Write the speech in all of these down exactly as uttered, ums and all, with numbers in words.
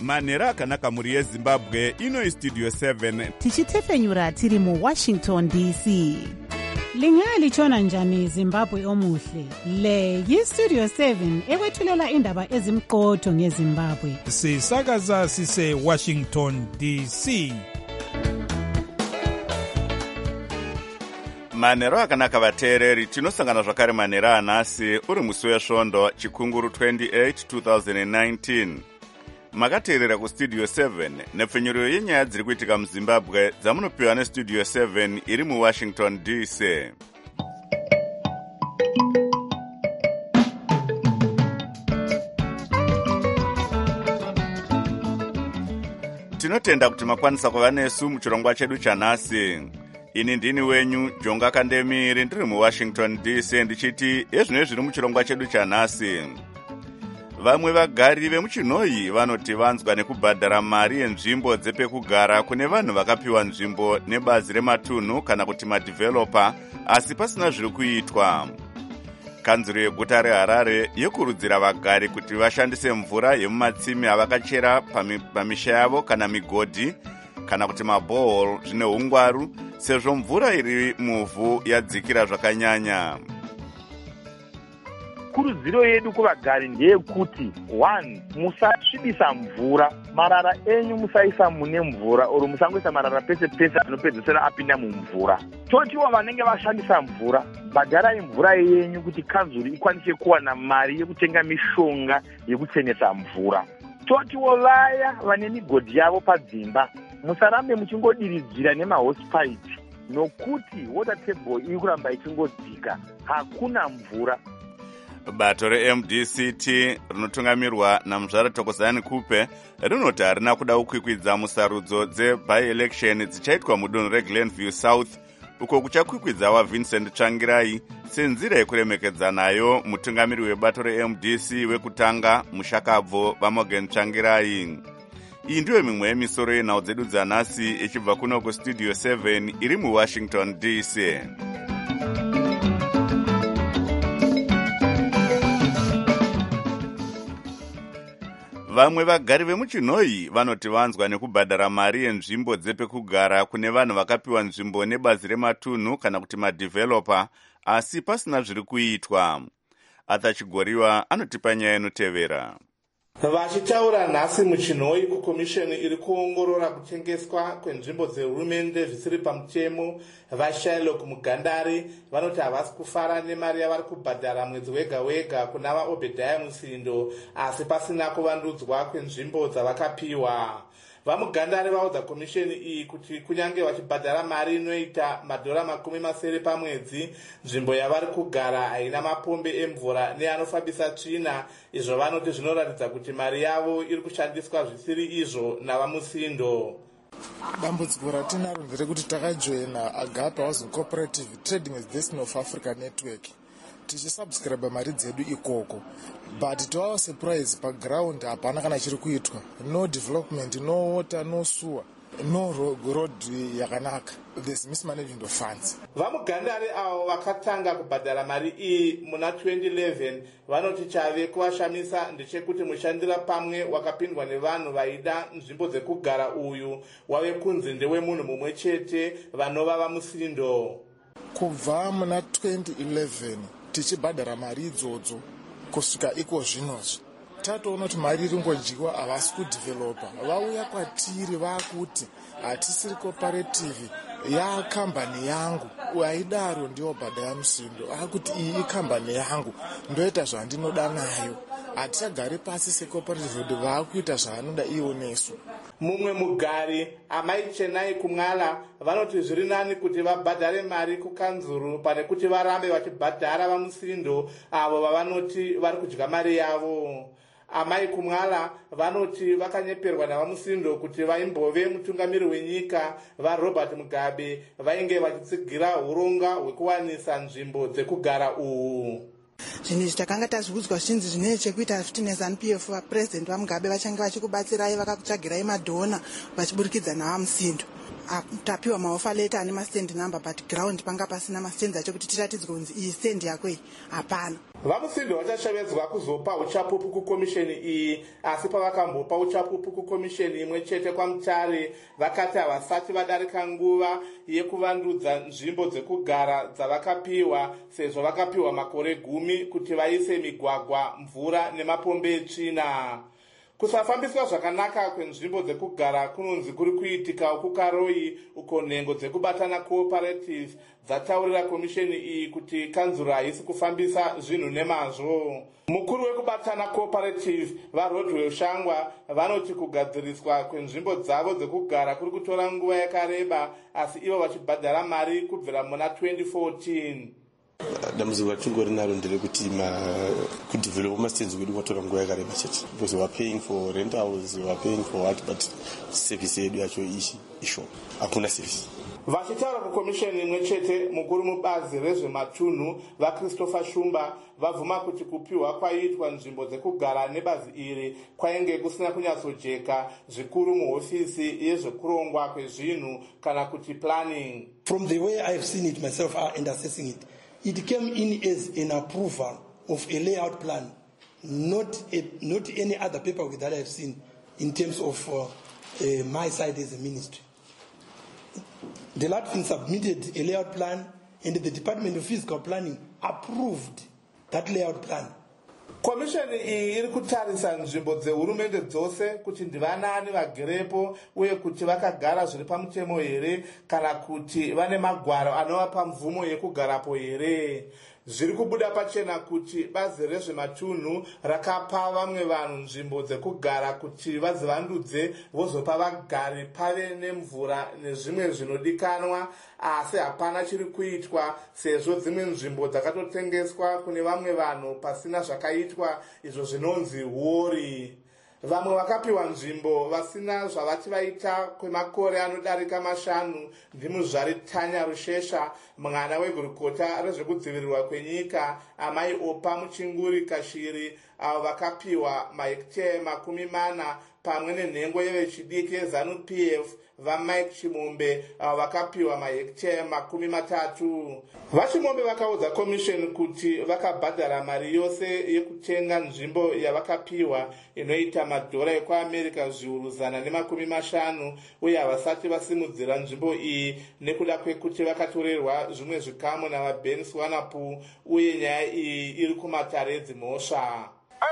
manhero akanaka mhuri yezimbabwe. Ino Studio seven tichitefenyura tiri mu Washington D C. Lingalitshona njani Zimbabwe omuhle? Le yi-Studio seven ekwethulela indaba ezimqotho ngeZimbabwe. Sisakaza sise Washington D C. manhero akanaka vateereri, tinosangana zvakare manhero anhasi uri musi wesvondo chikunguru twenty-eight twenty nineteen. Makateerera kustudio seven nepfenyuro yenyaya dziri kuitika muzimbabwe dzamunopiwa nestudio seven iri muwashington D C. Tinotenda kuti makwanisa kuva nesu muchirongwa chedu chanhasi. Ini ndini wenyu Jonga Kandemiri ndiri muwashington D C ndichiti ezvino zviri muchirongwa chedu chanhasi. Vamwe vagari vemuchinhoyi vanoti vanzwa nekubhadhara mari yenzvimbo dzepekugara kune vanhu vakapiwa nzvimbo nebazi rematunhu kana kuti madhivhelopa, asi pasina zviri kuitwa. Kanzuro yeguta reHarare yokurudzira vagari kuti vashandise mvura yemumatsime avakachera pamisha yavo kana migodhi kana kuti mabohol zvine ungwaru, sezvo mvura iri muvhu yadzikira zvakanyanya. Kurudziro yedu kuvagari ndeyekuti one, musasvibisa mvura, marara enyu musaisa mune mvura, oro musangoisa marara pese pese anopedzesera apinda mumvura. Totiwo vanenge vashandisa mvura, bhadharai mvura yenyu kuti kanzuru ikwanise kuwana mari yekutenga mishonga yekuchenesa mvura. Totiwo vaya vane migodhi yavo padzimba, musarambe muchingodiridzira nemahosepipe, nokuti water table iri kuramba ichingodzika, hakuna mvura. Bato re-M D C T rinotungamirwa naMuzvara Thokozani Kupe rinoti harina kuda kukwikwidza musarudzo dze-by-election dzichaitwa mudunhu reGlenview South, uko kuchakwikwidza waVincent Tsvangirai senzira yekuremekedza nayo mutungamiri webato re-M D C wekutanga mushakabvo vaMorgan Tsvangirai. Iyi ndiyo mimwe yemisoro yenhau dzedu dzanhasi ichibva kuno kustudio seven iri muWashington D C. Vamwe vagari vemuchinhoyi vanoti vanzwa nekubhadhara mari yenzvimbo dzepekugara kune vanhu vakapiwa nzvimbo nebazi rematunhu kana kuti madhivhelopa, asi pasina zviri kuitwa. Atachigoriwa anotipa nyaya inotevera. Vachitaura nhasi muchinhoyi kukomisheni iri kuongorora kutengeswa kwenzvimbo dzehurumende zvisiri pamutemo, vaShylock Mugandari vanoti havasi kufara nemari yavari kubhadhara mwedzi wega wega kuna vaObhedhaya Musindo, asi pasina kuvandudzwa kwenzvimbo dzavakapiwa. VaMugandari vaudza komisheni iyi kuti kunyange vachibhadhara mari inoita madhora makumi masere pamwedzi, nzvimbo yavari kugara haina mapombe emvura neanofambisa tsvina, izvo vanoti zvinoratidza kuti mari yavo iri kushandiswa zvisiri izvo navaMusindo. Dambudziko ratinaro nderekuti takajoina Agape Housing Cooperative Trading with Destiny of Africa Network tichisubscribe mari dzedu ikoko, but to our surprise paground hapana kana chiri kuitwa. No development, no water, no sewer, no road yakanaka. There's mismanagement of funds. VaMugandari avo vakatanga kubhadhara mari iyi muna twenty eleven vanoti chave kuvashamisa ndechekuti mushandira pamwe wakapindwa nevanhu vaida nzvimbo dzekugara uyu wave kunzi ndewemunhu mumwe chete vanova vaMusindo. Kubva muna twenty eleven tichibhadhara mari idzodzo kusvika iko zvinozvi tatoona kuti mari iri ngodyiwa, havasi kudhivhelopa. Vauya kwatiri vakuti hatisiri cooperative, yakambani yangu, aidaro ndiwo Obhedhaya Musindo akuti iyi ikambani yangu, ndoita zvandinoda nayo, hatichagari pasi secooperative kuti vakuita zvaanoda iwo nesu. Mumwe mugari Amai Chenai Kumwala vanoti zviri nani kuti vabhadhare mari kukanzuru pane kuti varambe vachibhadhara vaMusindo avo vavanoti vari kudya mari yavo. Amai Kumwala vanoti vakanyeperwa navaMusindo kuti vaimbove mutungamiri wenyika vaRobert Mugabe vainge vachitsigira uronga hwekuwanisa nzvimbo dzekugara uhu. Zvinhu izvi takanga tazviudzwa zvinzi zvine chekuita futi neZANU P F vaPresident vaMugabe vachange vachikubatsirai vakakutsvagirai madhona vachiburikidza navaMusindo. tapiwa maofa leta ane mastand number but ground panga pasina mastand acho kuti tiratidzwe kunzi iyi stand yakwei hapana. vamusindi vachashevedzwa kuzopa uchapupu kukomisheni iyi, asi pavakambopa uchapupu kukomisheni imwe chete kwamutare vakati havasati vadarika nguva yekuvandudza nzvimbo dzekugara dzavakapiwa, sezvo vakapiwa makore gumi kuti vaise migwagwa, mvura nemapombe etsvina. Kusafambiswa zvakanaka kwenzvimbo dzekugara kunonzi kuri kuitika kukaroi, uko nhengo dzekubatana cooperative dzataurira komisheni iyi kuti kanzuro haisi kufambisa zvinhu nemazvo. Mukuru wekubatana cooperative vaRodwell Shangwa vanoti kugadziriswa kwenzvimbo dzavo dzekugara kuri kutora nguva yakareba, asi ivo vachibhadhara mari kubvira muna twenty fourteen. dambudziko ratingori naro nderekuti kudevelopa mastenzi kwedu kwatora nguva yakareba chete, because we are paying for rentals, we are paying for what, but service yedu yacho ishi isho hakuna service. Vachitaura kukomisheni imwe chete, mukuru mubazi rezvematunhu vaChristopher Shumba vabvuma kuti kupiwa kwaiitwa nzvimbo dzekugara nebazi iri kwainge kusina kunyatsojeka zvikuru muhofisi yezvekurongwa kwezvinhu kana kuti planning. From the way I have seen it myself and assessing it, it came in as an approval of a layout plan, not a, not any other paperwork that I have seen in terms of uh, uh, my side as a ministry. The Latvian submitted a layout plan and the Department of Physical Planning approved that layout plan. Komisheni iyi iri kutarisa nzvimbo dzehurumende dzose kuti ndivanani vagerepo uye kuti vakagara zviri pamutemo here kana kuti vane magwaro anovapa mvumo yekugarapo here. Zviri kubuda pachena kuti bazi rezvematunhu rakapa vamwe vanhu nzvimbo dzekugara kuti vazivandudze vozopa vagari pave nemvura nezvimwe zvinodikanwa, asi hapana chiri kuitwa sezvo dzimwe nzvimbo dzakatotengeswa kune vamwe vanhu pasina zvakaitwa, izvo zvinonzi huori. Vamwe vakapiwa nzvimbo vasina zvavati vaita kwemakore anodarika mashanu ndimuzvari Tanya Rushesha, mwana wegurukota rezvekudzivirirwa kwenyika, amai Opa Muchinguri Kashiri, avo vakapiwa mahekitari makumi mana pamwe nenhengo yevechidiki yeZanu P F vaMike Chimombe, avo vakapiwa mahekitari makumi matatu. VaChimombe vakaudza komisheni kuti vakabhadhara mari yose yekutenga nzvimbo yavakapiwa inoita madhora ekuAmerica zviuru zana nemakumi mashanu, uye havasati vasimudzira nzvimbo iyi nekuda kwekuti vakatorerwa zvimwe zvikamu navaBen Swanapu, uye nyaya iyi iri kumatare dzimhosva.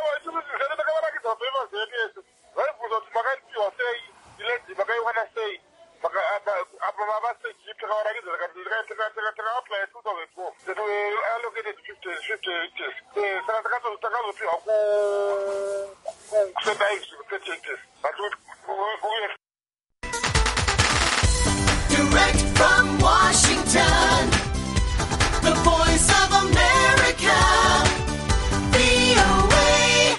Direct from Washington, the Voice of America, V O A.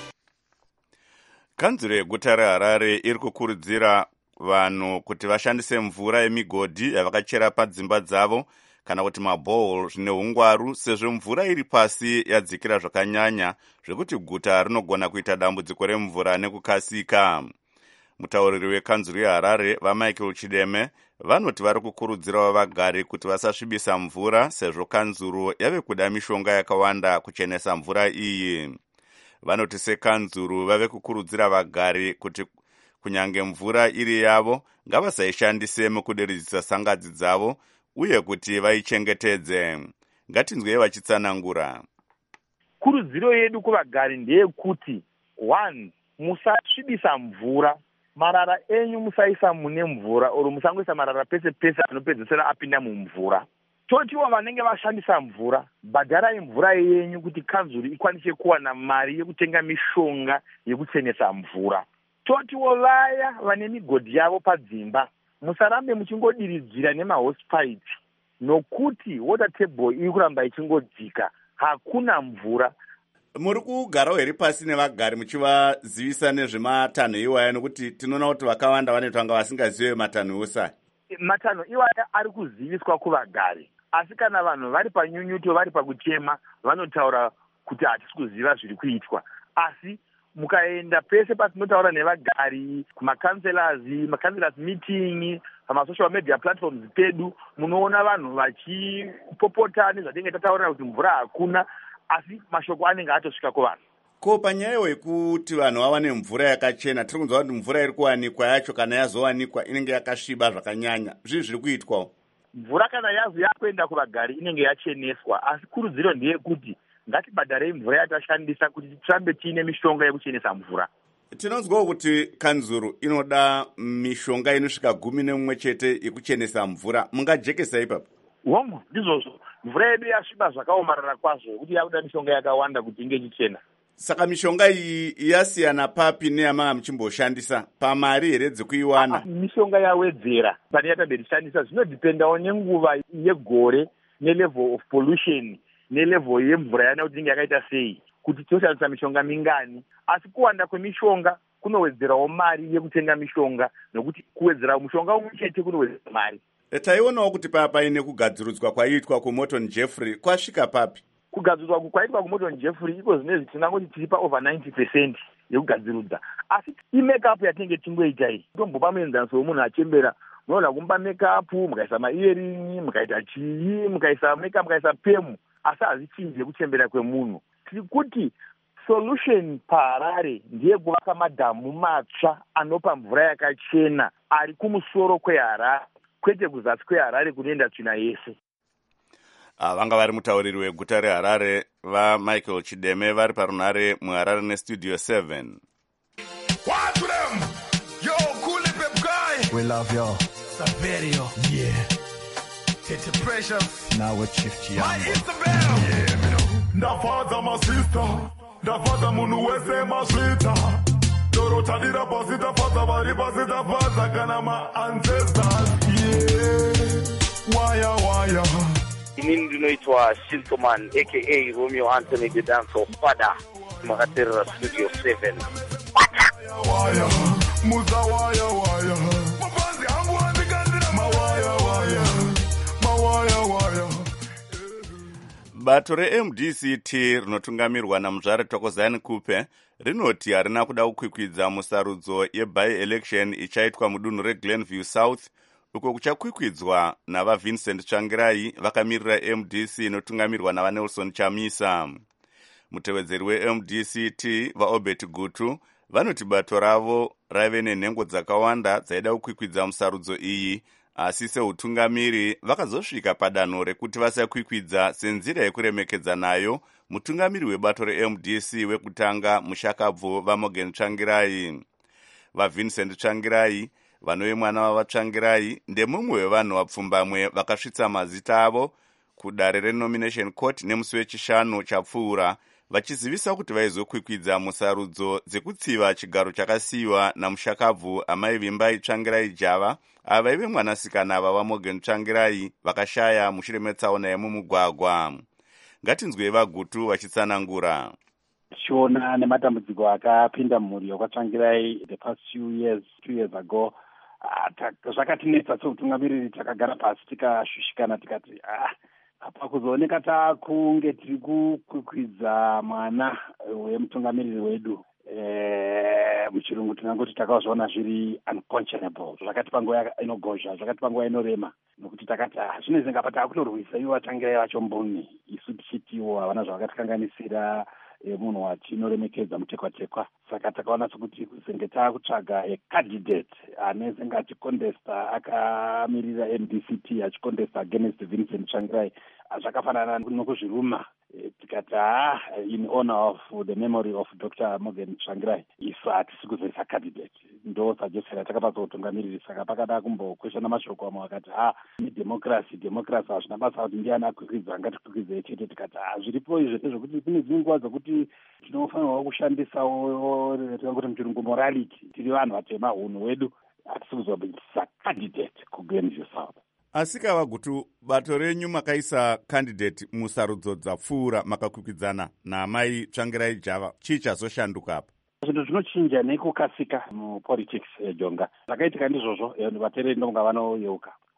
Kanzuro yeguta reHarare iri kukurudzira vanhu kuti vashandise mvura yemigodhi yavakachera padzimba dzavo kana kuti mabohol zvine ungwaru, sezvo mvura iri pasi yadzikira zvakanyanya zvekuti guta rinogona kuita dambudziko remvura nekukasika. Mutauriri wekanzuro yeHarare vaMichael Chideme vanoti vari kukurudzirawo vagari kuti vasasvibisa mvura, sezvo kanzuro yave kuda mishonga yakawanda kuchenesa mvura iyi. Vanoti sekanzuro vave kukurudzira vagari kuti kunyange mvura iri yavo ngavasaishandise mukudiridzisa sangadzi dzavo uye kuti vaichengetedze. Ngatinzwei vachitsanangura. Kurudziro yedu kuvagari ndeyekuti one, musasvibisa mvura. Marara enyu musaisa mune mvura, oro musangoisa marara pese pese anopedzesera apinda mumvura. Totiwo vanenge vashandisa mvura, bhadharai mvura yenyu kuti kanzuro ikwanise kuwana mari yekutenga mishonga yekuchenesa mvura. Totiwo vaya vane migodhi yavo padzimba, musarambe muchingodiridzira nemahosepipe, nokuti water table iri kuramba ichingodzika, hakuna mvura. Muri kugarawo here pasi nevagari muchivazivisa nezvematanho iwaya, nokuti tinoona kuti vakawanda vanoita vanga vasingazive matanho usa. Matanho iwaya ari kuziviswa kuvagari, asi kana vanhu vari panyunyuto vari pakuchema vanotaura kuti hatisi kuziva zviri kuitwa. Asi mukaenda pese patinotaura nevagari kumacancellors macancellors meeting pamasocial media platforms pedu munoona vanhu vachipopota nezvatinenge tataurira kuti mvura hakuna asi mashoko anenge atosvika kuvanhu. Ko panyaya yekuti vanhu vawane mvura yakachena tiri kunzwa kuti mvura iri kuwanikwa yacho kana yazowanikwa inenge yakasviba zvakanyanya zvii zviri kuitwawo? Mvura kana yazo yakuenda kuvagari inenge yacheneswa asi kurudziro ndeyekuti ngatibhadharei mvura yatashandisa kuti tirambe tiine mishonga yekuchenesa mvura. Tinonzwawo kuti Kanzuru inoda mishonga inosvika gumi nemumwe chete yekuchenesa mvura. Mungajekesa ipapo? Wongo ndizvozvo. Mvura yedu yasviba zvakaomarara kwazvo kuti yakuda mishonga yakawanda kuti inge ichichena. Saka mishonga iyi yasiyana papi neyamanga muchimboshandisa pamari here dzekuiwana? Mishonga yawedzera pane yatabve tichishandisa zvinodhipendawo nenguva yegore nelevel of pollution nelevel yemvura yana kuti inge yakaita sei kuti toshandisa mishonga mingani. Asi kuwanda kwemishonga kunowedzerawo mari yekutenga mishonga nokuti kuwedzera mushonga umwe chete kunowedzera mari. Taionawo kuti paya paine kugadzirudzwa kwaiitwa kuMorton Jeffrey kwasvika papi? Kugadzirudzwa kwaitwa kuMorton Jeffrey iko zvinezvi tinangoti tiri pa over ninety percent yekugadzirudza. Asi i-makeup yatinenge tingoita iyi tombopa muenzaniso womunhu achembera munoona kumba makeup mukaisa ma-earring mukaita chii mukaisa makeup mukaisa pemu asi hazvichinji yekuchembera kwemunhu. Tiri kuti solution paHarare ndiye kuvaka madhamu matsva anopa mvura yakachena ari kumusoro kweHarare kwete kuzasi kweHarare kunoenda tsvina yese. Ah, vanga vari mutauriri weguta reHarare vaMichael Chideme vari parunhare muHarare nestudio seven. Watch them! Yo, cool pep guy! We love y'all. Saverio. Yeah. Tete Precious. Now with Chief Chiambo. My Isabel! Yeah, me know. Ndafaza my sister. Ndafaza munu wese maswita. Dorota dira pasita faza vari pasita faza kana ma ancestors. Yeah. Waya waya. Inini ndinoitwa Shiltoman aka Romeo Anthony the Dancer Father makaterera studio seven. Waya muza waya waya mabanzi hangu andikandira mawaya waya mawaya waya. Bato re-M D C T rinotungamirwa naMuzvare Thokozani Kupe rinoti harina kuda kukwikwidza musarudzo yeby-election ichaitwa mudunhu reGlenview South uko kuchakwikwidzwa navaVincent Tsvangirai vakamirira M D C inotungamirwa navaNelson Chamisa. Mutevedzeri we-M D C T vaObert Gutu vanoti bato ravo raive nenhengo dzakawanda dzaida kukwikwidza musarudzo iyi, asi seutungamiri vakazosvika padanho rekuti vasakwikwidza senzira yekuremekedza nayo mutungamiri webato re-M D C wekutanga mushakabvu vaMorgan Tsvangirai. VaVincent Tsvangirai vanove mwana vavaTsvangirai ndemumwe wevanhu vapfumbamwe vakasvitsa mazita avo kudare renomination court nemusi wechishanu chapfuura vachizivisa kuti vaizokwikwidza musarudzo dzekutsiva chigaro chakasiyiwa namushakabvu amai Vimbai Tsvangirai Java ava vaive mwanasikana vavaMorgan Tsvangirai vakashaya mushure metsaona yemumugwagwa. Ngatinzwei vaGutu vachitsanangura. Tichiona nematambudziko akapinda mumhuri yakwaTsvangirai the past few years two years ago, zvakatinetsa seutungamiriri takagara pasi tikashushikana tikati ah apa kuzooneka takunge tiri kukwikwidza mwana wemutungamiriri wedu eh muchirungu tinangoti takazviona zviri unconscionable, zvakatipa nguva inogozha, zvakatipa nguva inorema nokuti takati ah zvinezvi ngapa takutorwisa ivo Tsvangirai vacho mboni isu tichitiwo havana zvavakatikanganisira munhu watinoremekedza mutekwa-tekwa. Saka takaona sokuti senge taakutsvaga ecandidate anezenge achikondesta akamirira M D C T achikondesta against Vincent Tsvangirai zvakafanana nokuzviruma. Tikati ah in honor of the memory of Doctor Morgan Tsvangirai isu hatisi kuzoisa candidate, ndo suggestion yatakapa kutungamiriri. Saka pakada kumbokweshana mashoko amwe akati ah democracy democracy hazvina basa kuti ndiani akwikwidza ngatikwikwidze chete. Tikati ah zviripo izvo zvokuti kune dzimwe nguva dzokuti tinofanirwa kushandisawo tingangoti muchirungu morality, tiri vanhu vatema hunhu hwedu, hatisi kuzoisa candidate kuGlenview South. Asi kavaGutu, bato renyu makaisa candidate musarudzo dzapfuura makakwikwidzana naamai Tsvangirai Java, chii chazoshanduka apa? Zvinhu zvinochinja nekukasika mupolitics Jonga. Zvakaitika ndizvozvo vateereri ndonga vanoyeuka.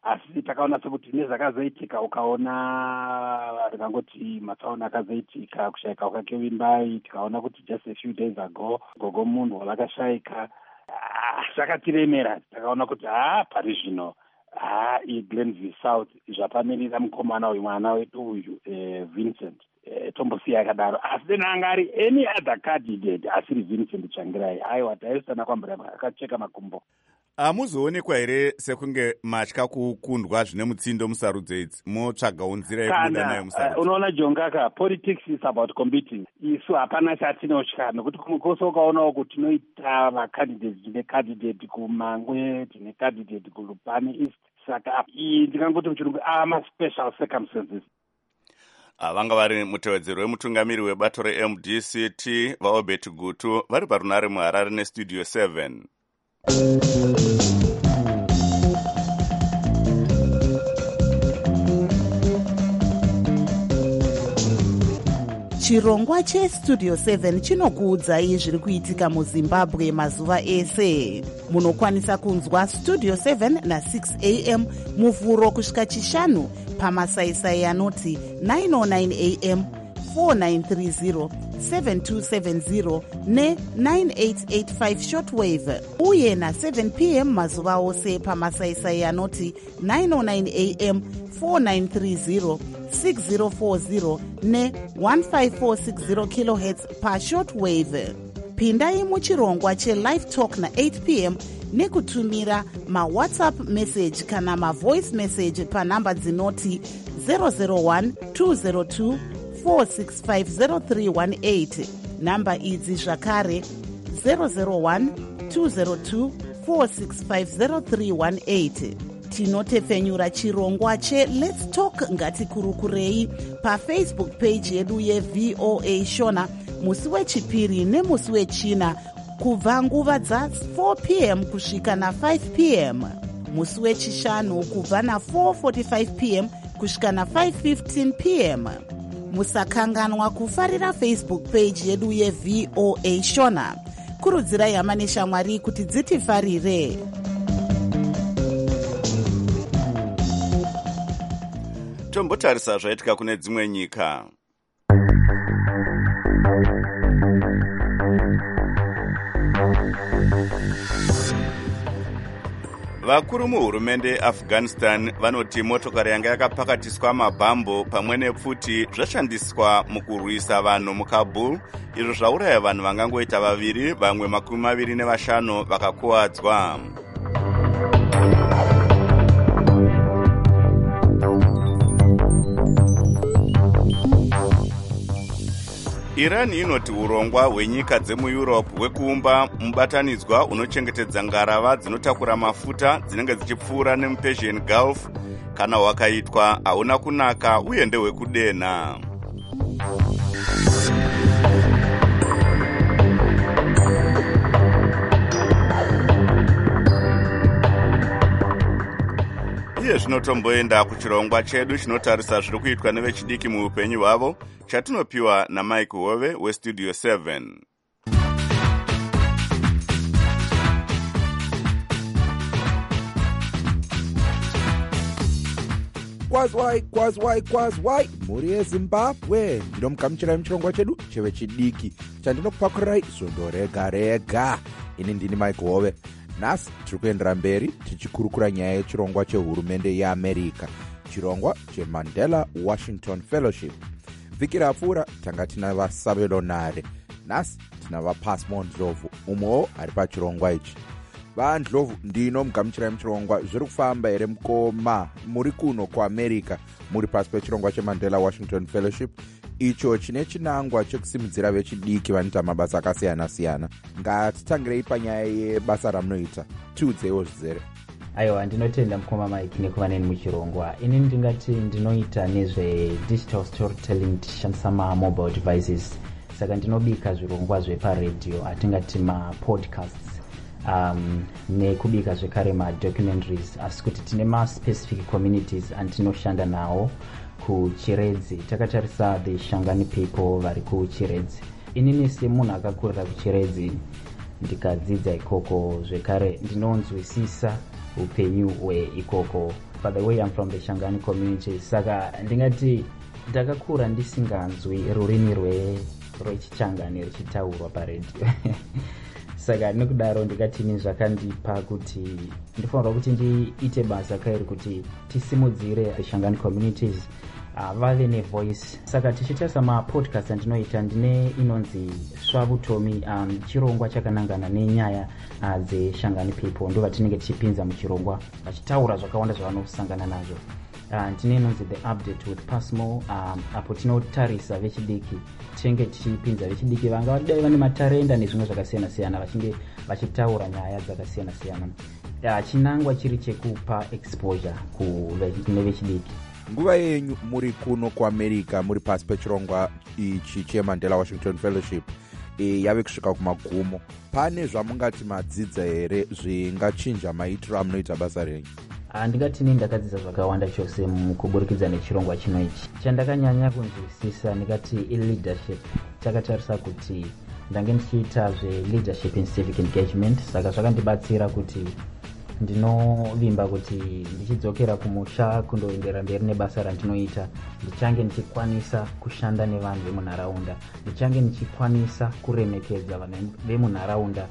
asi takaona sekuti nezvakazoitika ukaona ndingangoti matsaona akazoitika kushayika kwakevimbai, tikaona kuti just a few days ago gogo munhu vakashayika, zvakatiremera. Takaona kuti ha pari zvino ha iGlenville South zvapamirira mukomana uyu mwana wedu uyu Vincent tombosiya akadaro. Asi then anga ari any other candidate asiri Vincent Tsvangirai, aiwa taisana kwambura akacheka makumbo. Hamuzoonekwa here sekunge matya kukundwa zvine mutsindo musarudzo idzi, motsvagawo nzira yekubuda nayo musarudzo? Unoona Jongaka, politics is about competing. Isu hapana chatinotya, nokuti kumukoso ukaonawo kuti tinoita vacandidates, tine candidate kuMangwe, tine candidate kuLupani East. Saka iyi ndingangoti muchirungu ama special circumstances. Vanga vari mutevedzeri wemutungamiri webato reM D C T vaObert Gutu vari parunare muHarare neStudio seven. Chirongwa cheStudio seven chinokuudzai zviri kuitika muZimbabwe mazuva ese. Munokwanisa kunzwa Studio seven na six a m muvhuro kusvika chishanu pamasaisai anoti nine oh nine a m, four nine three zero, seven two seven zero ne nine eight eight five shortwave, uye na seven p m mazuva ose pamasaisai anoti nine oh nine a m, four nine three zero, six zero four zero ne one five four six zero kilohertz pa shortwave. Pindai muchirongwa cheLive Talk na eight p m nekutumira mawhatsapp message kana mavoice message panhamba dzinoti zero zero one two zero two four six five zero three one eight. Namba idzi zvakare zero zero one two zero two four six five zero three one eight. Tinotefenyura chirongwa che Let's Talk ngatikurukurei paFacebook page yedu yeV O A Shona musi wechipiri nemusi wechina kubva nguva dza four p m kusvika na five p m, musi wechishanu kubva na four forty-five p m kusvika na five fifteen p m. Musakanganwa kufarira Facebook page yedu yeV O A Shona. Kurudzirai hama neshamwari kuti dzitifarire. Tombotarisa zvaitika kune dzimwe nyika. Vakuru muhurumende yeAfghanistan vanoti motokari yanga yakapakatiswa mabhambo pamwe nepfuti zvashandiswa mukurwisa vanhu muKabul, izvo zvauraya vanhu vangangoita vaviri, vamwe makumi maviri nevashanu vakakuwadzwa. Iran inoti urongwa hwenyika dzemuEurope hwekuumba mubatanidzwa unochengetedza ngarava dzinotakura mafuta dzinenge dzichipfuura nemuPersian Gulf kana hwakaitwa hauna kunaka uye ndehwekudenha. Iye zvinotomboenda kuchirongwa chedu chinotarisa zviri kuitwa nevechidiki muupenyu hwavo, chatinopiwa naMike Hove weStudio seven. Kwazwai, kwazwai, kwazwai, mhuri yeZimbabwe. Ndinomugamuchirai muchirongwa chedu chevechidiki chandinokupakurirai zondo rega rega. Ini ndini Mike Hove. Nhasi tiri kuendera mberi tichikurukura nyaya yechirongwa chehurumende yeAmerica, chirongwa cheMandela Washington Fellowship. Vhiki rapfuura tanga tina vaSabelonare, nhasi tina vaPasmo Ndlovu, umwewo ari pachirongwa ichi. VaNdlovu ndinomugamuchirai muchirongwa zviri kufamba here mukoma muri kuno kuAmerica muri pasi pechirongwa cheMandela Washington Fellowship, icho chine chinangwa chekusimudzira vechidiki vanoita mabasa akasiyana-siyana. Ngatitangirei panyaya yebasa ramunoita. Tiudzeiwo zvizere. Aiwa, ndinotenda mukoma Mike nekuva neni muchirongwa. Ini ndingati ndinoita nezvedigital storytelling tichishandisa mamobile devices. Saka ndinobika zvirongwa zveparadio atingati mapodcasts, um, nekubika zvekare madocumentaries, asi kuti tine maspecific communities antinoshanda nawo kuChiredzi. Takatarisa the Shangani people vari kuChiredzi. Inini semunhu akakurira kuChiredzi ndikadzidza ikoko, zvekare ndinonzwisisa upenyu hweikoko. by the way I'm from the Shangani community, saka ndingati ndakakura ndisinganzwi rurimi rwe rwechichangani ruchitaurwa paredio saka nekudaro ndikatini zvakandipa kuti ndifanirwa kuti ndiite basa kairi kuti tisimudzire the Shangani communities uh, vave nevoice. Saka tichitarisa mapodcast andinoita ndine inonzi Swavutomi, um, chirongwa chakanangana nenyaya uh, dzeshangani people, ndo vatinenge tichipinza muchirongwa vachitaura zvakawanda zvavanosangana nazvo. Uh, tine inonzi the update with Pasmo, um, apo tinotarisa vechidiki tinenge tichipinza vechidiki vanga vadai vane matarenda nezvimwe zvakasiyana siyana vachinge vachitaura nyaya dzakasiyana siyana. Uh, chinangwa chiri chekupa exposure kune vechidiki. Nguva yenyu muri kuno kuAmerica muri pasi pechirongwa ichi cheMandela Washington Fellowship e, yave kusvika kumagumo. Pane zvamungati madzidza here zvingachinja maitiro amunoita basa renyu? Ndingatini ndakadzidza zvakawanda chose mukuburikidza nechirongwa chino ichi. Chandakanyanya kunzwisisa ndikati leadership. Takatarisa kuti ndange ndichiita zve-leadership in civic engagement, saka zvakandibatsira kuti ndinovimba kuti ndichidzokera kumusha kundoendera mberi nebasa randinoita ndichange ndichikwanisa kushanda nevanhu vemunharaunda, ndichange ndichikwanisa kuremekedza vanhu vemunharaunda.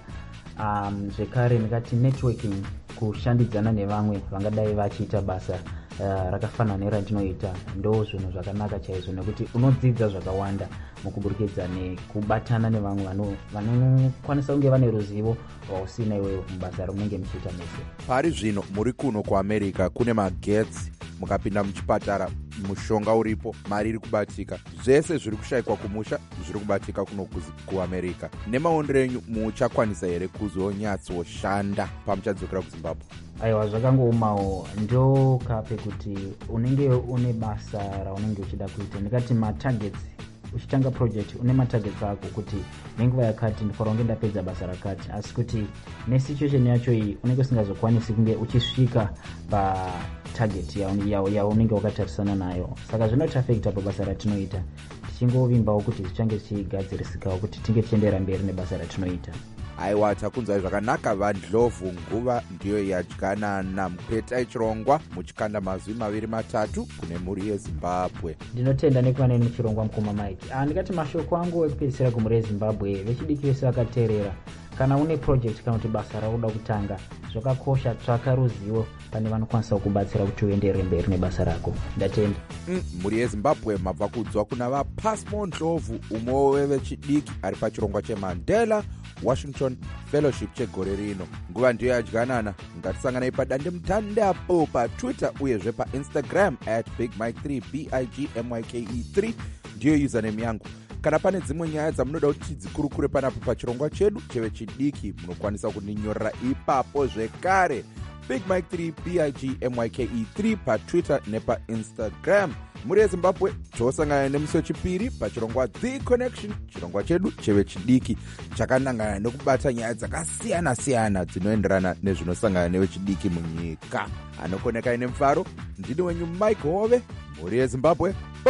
Um, zvekare ndikati networking, kushandidzana nevamwe vangadai vachiita basa uh, rakafanana nerandinoita, ndo zvinhu zvakanaka chaizvo nekuti unodzidza zvakawanda mukuburikidza nekubatana nevamwe vanokwanisa kunge vane ruzivo rwausina iwewe mubasa runenge muchiita mese. Pari zvino muri kuno kuAmerica kune magetsi, mukapinda muchipatara mushonga uripo, mari iri kubatika, zvese zviri kushayikwa kumusha zviri kubatika kuno kuAmerica. Nemaondero enyu muchakwanisa here kuzonyatsoshanda pamuchadzokera kuZimbabwe? Aiwa, zvakangoomawo ndo kape kuti unenge une basa raunenge uchida kuita. Ndikati matargets, uchitanga project une matargets ako kuti nenguva yakati ndifanira kunge ndapedza basa rakati, asi kuti nesituation yacho iyi unenge usingazokwanisi kunge uchisvika pa target yaunenge wakatarisana nayo. Saka zvinotafekta pabasa ratinoita. Tichingovimbawo kuti zvichange zvichigadzirisikawo kuti tinge tichiendera mberi nebasa ratinoita. Aiwa, takunzwai zvakanaka vaNdlovu. Nguva ndiyo yadyanana, mupetai chirongwa muchikanda mazwi maviri matatu kune mhuri yeZimbabwe. Ndinotenda nekuva neni muchirongwa mukoma Mike. Ah, ndikati mashoko angu ekupedzisira kumhuri yeZimbabwe, vechidiki vese vakateerera, kana une project kana kuti basa rauda kutanga, zvakakosha tsvaka ruzivo pane vanokwanisa kubatsira kuti uendere mberi nebasa rako. Ndatenda. Mm, mhuri yeZimbabwe mabva kudzwa kuna vaPasmo Ndlovu, umwe wevechidiki ari pachirongwa cheMandela Washington Fellowship chegore rino. Nguva ndiyo yadyanana, ngatisanganai padande mutandapo paTwitter uyezve paInstagram at big mike three b i g m y k e three ndiyo username yangu. Kana pane dzimwe nyaya dzamunoda kuti dzikurukure panapo pachirongwa chedu chevechidiki, munokwanisa kuninyorera ipapo zvekare. Big Mike three B I G M Y K E three paTwitter nepaInstagram. Muri yeZimbabwe tosangana nemusi wechipiri pachirongwa The Connection, chirongwa chedu chevechidiki chakanangana nekubata nyaya dzakasiyana siyana dzinoenderana nezvinosangana nevechidiki munyika. Anokoneka nemufaro, ndini wenyu Mike Hove, muri yeZimbabwe. Bye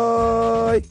bye.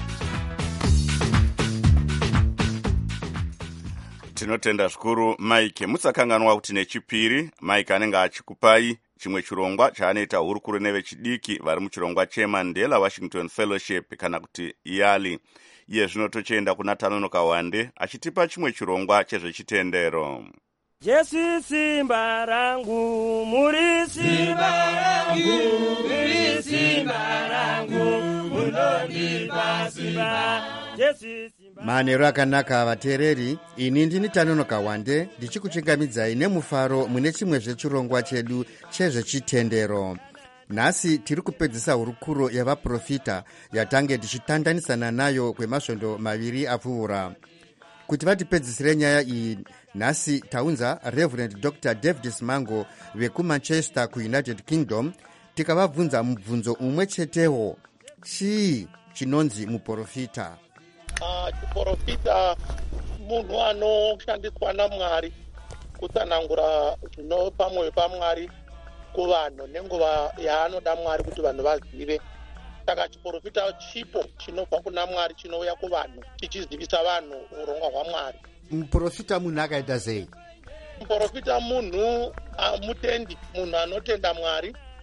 Tinotenda zvikuru Mike. Musakanganwa kuti nechipiri Mike anenge achikupai chimwe chirongwa chaanoita hurukuru nevechidiki vari muchirongwa cheMandela Washington Fellowship kana kuti YALI. Iye zvino tochienda kuna Tanonoka Wande achitipa chimwe chirongwa chezvechitendero. Jesu simba rangu, muri simba rangu, muri simba rangu, munondipa simba. Jesu simba. Manero akanaka vateereri, ini ndini Tanonoka Wande ndichikuchingamidzai nemufaro mune chimwe zvechirongwa chedu chezvechitendero. Nhasi tiri kupedzisa hurukuro yavaprofita yatange tichitandanisana nayo kwemasvondo maviri apfuura. Kuti vatipedzisire nyaya iyi, nhasi taunza Reverend Doctor David Simango vekuManchester kuUnited Kingdom, tikavabvunza mubvunzo umwe chetewo: chii chinonzi muprofita? Muprofita munhu anoshandiswa naMwari kutsanangura zvino pamwoyo paMwari kuvanhu nenguva yaanoda Mwari kuti vanhu vazive. Saka chiprofita chipo chinobva kuna Mwari chinouya kuvanhu chichizivisa vanhu urongwa hwaMwari. Muprofita munhu akaita sei? Muprofita munhu mutendi, munhu anotenda Mwari,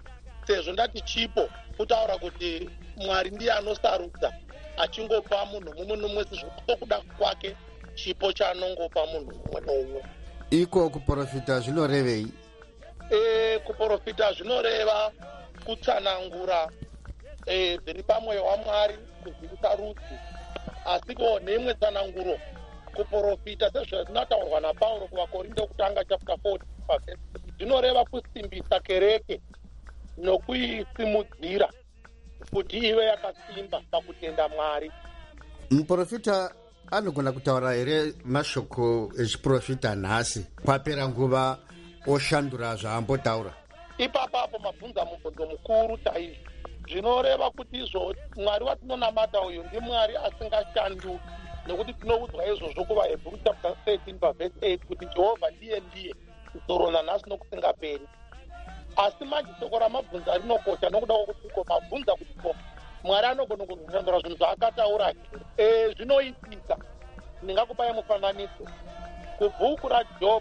sezvo ndati chipo kutaura kuti Mwari ndiye anosarudza achingopa munhu mumwe nomwe sezvokuda kwake chipo chaanongopa munhu mumwe nomwe. Iko kuprofita zvinorevei? E, kuprofita zvinoreva kutsanangura e, zviri pamwoyo waMwari, kuzivisa rudzi. Asiko neimwe tsananguro kuprofita sezvazvinataurwa naPauro kuvaKorinde kutanga chapter forty zvinoreva kusimbisa kereke nokuisimudzira kuti ive yakasimba pakutenda Mwari. Muprofita anogona kutaura here mashoko echiprofita nhasi kwapera nguva oshandura zvaambotaura? Ipapapo mabvunza mubvunzo mukuru chaizvo. Zvinoreva kuti izvo Mwari watinonamata uyu ndiMwari asingashanduki, nekuti tinoudzwa izvozvo kuvaHebrew chapter thirteen verse eight kuti Jehovha ndiye ndiye dzoro nanhasi nokusingaperi. Asi manje shoko ramabvunza rinokosha nokuda kwokuti ko mabvunza kuti ko Mwari anogona kushandura zvinhu zvaakataura e, zvinoitika. Ndingakupai mufananidzo kubhuku raJob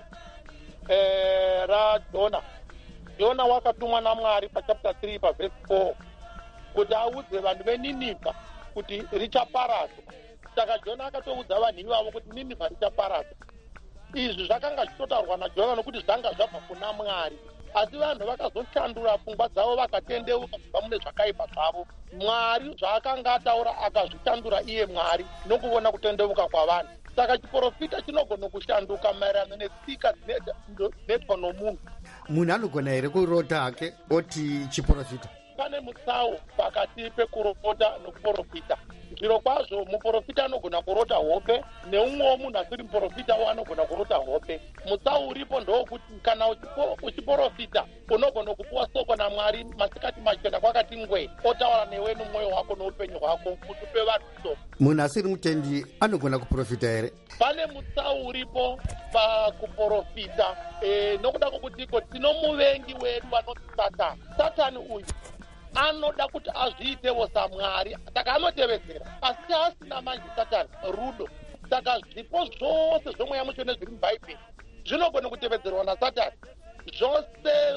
e, raJona. Jona wakatumwa naMwari pachapter three paverse four kuti audze vanhu veNinivha kuti richaparadzwa. Saka Jona akatoudza vanhu ivavo kuti Ninivha richaparadzwa. Izvi zvakanga zvitotaurwa naJona nokuti zvanga zvabva kuna Mwari. Asi vanhu vakazoshandura pfungwa dzavo vakatendeuka kubva mune zvakaipa zvavo. Mwari zvaakanga ataura akazvishandura iye Mwari nokuona kutendeuka kwavanhu. Saka chiprofita chinogona kushanduka maererano netsika dzinoitwa nomunhu. Munhu anogona here kurota hake oti chiprofita? Pane mutsau pakati pekurota nokuprofita. Zviro kwazvo muprofita anogona kurota hope, neumwewo munhu asiri muprofita anogona kurota hope. Mutsau uripo ndowokuti kana uchiprofita unogona kupuwa soko naMwari masikati machena kwakati ngwe, otaura newe nomwoyo wako noupenyu hwako kuti upe vanhu soko. Munhu asiri mutendi anogona kuprofita here? Pane mutsau uripo pakuprofita e, nokuda kwokutiko tino muvengi wedu anoti Satani. Satani uyu anoda kuti azviitewo saMwari, saka anotevedzera. Asi asina manje Satani rudo. Saka zvipo zvose zvomweya mutsvene zviri mubhaibheri zvinogona kutevedzerwa naSatani. Zvose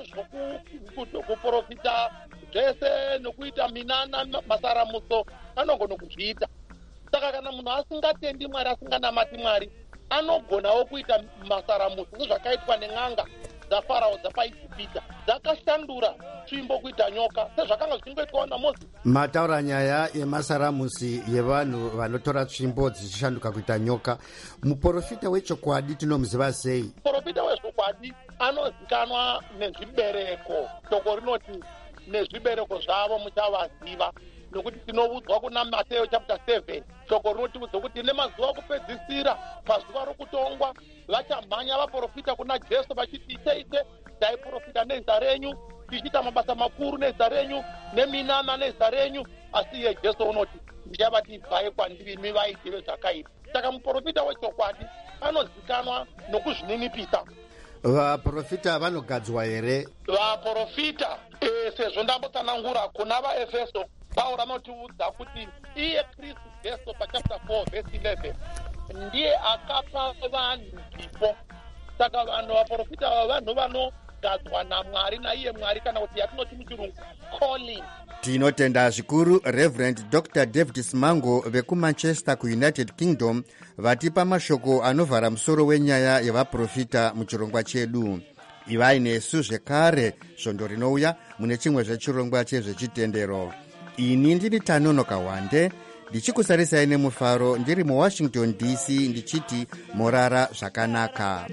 zvokuprofita, zvese nokuita minana, masaramuso anogona kuzviita. Saka kana munhu asingatendi Mwari, asinganamati Mwari, anogonawo kuita masaramuso sezvakaitwa nen'anga dzaFarao dzapaIjipita, dzakashandura tsvimbo kuita nyoka sezvakanga zvichingoitwa naMozisi. Mataura nyaya yemasaramusi yevanhu vanotora tsvimbo dzichishanduka kuita nyoka. Muprofita wechokwadi tinomuziva sei? Muprofita wechokwadi anozikanwa nezvibereko. Shoko rinoti nezvibereko zvavo muchavaziva, nokuti tinoudzwa kuna Mateo chapter seven. Shoko rinotiudza kuti nemazuva okupedzisira, pazuva rokutongwa, vachamhanya vaprofita kuna Jesu vachiti ite ite taiprofita nezita renyu, tichiita mabasa makuru nezita renyu, neminana nezita renyu. Asi iye Jesu unoti ndichavati bvai kwandiri imi vaitire zvakaipa. Saka muprofita wechokwadi anozikanwa nokuzvininipisa. Vaprofita vanogadzwa here? Vaprofita e, sezvo ndambotsanangura kuna vaEfeso, Pauro anotiudza kuti iye Kristu Jesu pachapter four verse eleven ndiye akapa vanhu zvipo. Saka vanhu vaprofita ava vanhu vanogadzwa naMwari, naiye Mwari, kana kuti yatinoti muchirungu calling. Tinotenda zvikuru Reverend Doctor David Simango vekuManchester kuUnited Kingdom vatipa mashoko anovhara musoro wenyaya yevaprofita muchirongwa chedu. Ivai nesu zvekare svondo rinouya mune chimwe zvechirongwa chezvechitendero. Ini ndiri Tanonoka Wande ndichikusarisai nemufaro ndiri muWashington D C ndichiti morara zvakanaka.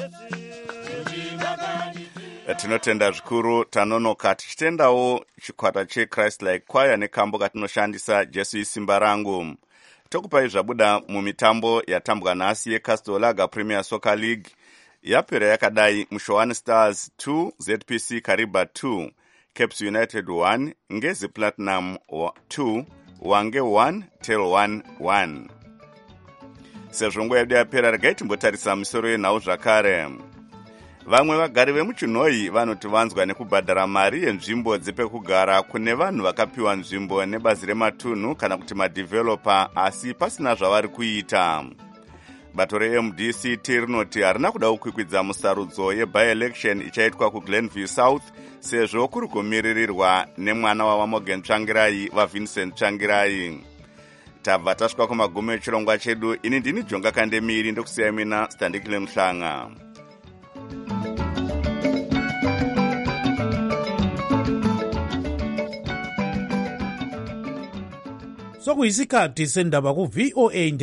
Tinotenda zvikuru Tanonoka, tichitendawo chikwata cheChrist Like Choir nekambo katinoshandisa Jesu isimba rangu. Tokupai zvabuda mumitambo yatambwa nhasi yeCastlewaga Premier Soccer League. Yapera yakadai: Mushowani Stars two, Z P C Kariba two, Caps United one, Ngezi Platinum two, Wange one, Tel one one. Sezvo nguva yedu yapera, regai timbotarisa misoro yenhau zvakare. Vamwe vagari vemuChinoi vanoti vanzwa nekubhadhara mari yenzvimbo dzepekugara kune vanhu vakapiwa nzvimbo nebazi rematunhu kana kuti madheveloper, asi pasina zvavari kuita. bato re-M D C T rinoti harina kuda kukwikwidza musarudzo yebi-election ichaitwa kuglenview south sezvo kuri kumiririrwa nemwana wavamogen tsvangirai vavincent tsvangirai. Tabva tasvika kumagumo echirongwa chedu. Ini ndini Jonga Kandemiri ndokusiyai mina Standikile Mhlanga. sokuyisikhathi sendaba ku-V O A